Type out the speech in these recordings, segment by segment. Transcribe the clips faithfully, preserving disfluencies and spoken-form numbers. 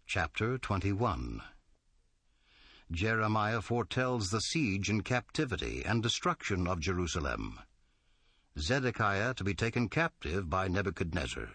Chapter twenty-one. Jeremiah foretells the siege and captivity and destruction of Jerusalem. Zedekiah to be taken captive by Nebuchadnezzar.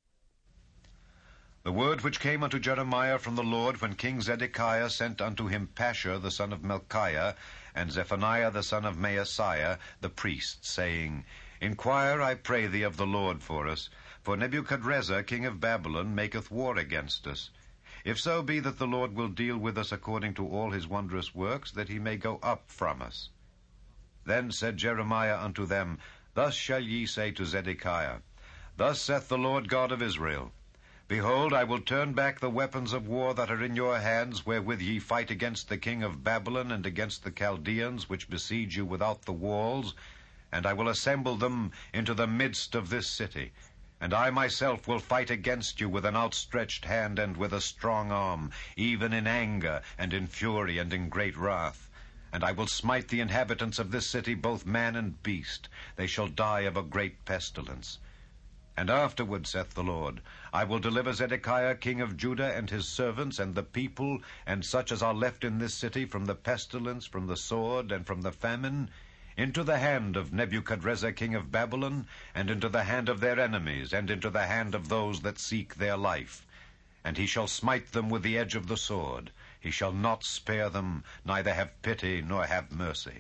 The word which came unto Jeremiah from the Lord when King Zedekiah sent unto him Pashur the son of Melchiah, and Zephaniah the son of Maaseiah the priest, saying, Inquire, I pray thee, of the Lord for us, for Nebuchadrezzar king of Babylon maketh war against us. If so be that the Lord will deal with us according to all his wondrous works, that he may go up from us. Then said Jeremiah unto them, Thus shall ye say to Zedekiah, Thus saith the Lord God of Israel, Behold, I will turn back the weapons of war that are in your hands, wherewith ye fight against the king of Babylon and against the Chaldeans, which besiege you without the walls, and I will assemble them into the midst of this city. And I myself will fight against you with an outstretched hand and with a strong arm, even in anger and in fury and in great wrath. And I will smite the inhabitants of this city, both man and beast. They shall die of a great pestilence. And afterward, saith the Lord, I will deliver Zedekiah king of Judah and his servants and the people and such as are left in this city from the pestilence, from the sword, and from the famine, into the hand of Nebuchadrezzar king of Babylon, and into the hand of their enemies, and into the hand of those that seek their life. And he shall smite them with the edge of the sword. He shall not spare them, neither have pity, nor have mercy.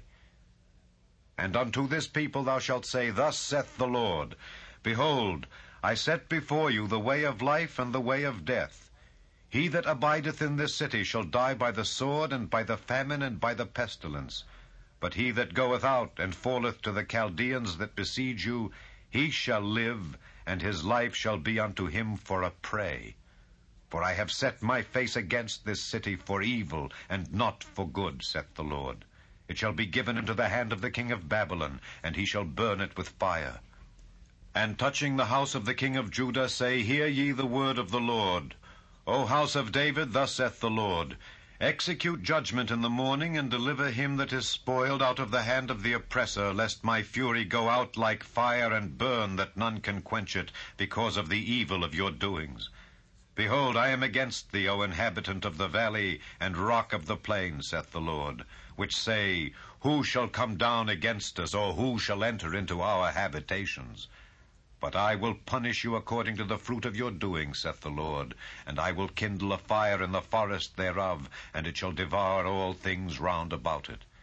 And unto this people thou shalt say, Thus saith the Lord, Behold, I set before you the way of life and the way of death. He that abideth in this city shall die by the sword, and by the famine, and by the pestilence. But he that goeth out and falleth to the Chaldeans that besiege you, he shall live, and his life shall be unto him for a prey. For I have set my face against this city for evil, and not for good, saith the Lord. It shall be given into the hand of the king of Babylon, and he shall burn it with fire. And touching the house of the king of Judah, say, Hear ye the word of the Lord. O house of David, thus saith the Lord, Execute judgment in the morning, and deliver him that is spoiled out of the hand of the oppressor, lest my fury go out like fire, and burn, that none can quench it, because of the evil of your doings. Behold, I am against thee, O inhabitant of the valley, and rock of the plain, saith the Lord, which say, Who shall come down against us, or who shall enter into our habitations? But I will punish you according to the fruit of your doing, saith the Lord, and I will kindle a fire in the forest thereof, and it shall devour all things round about it.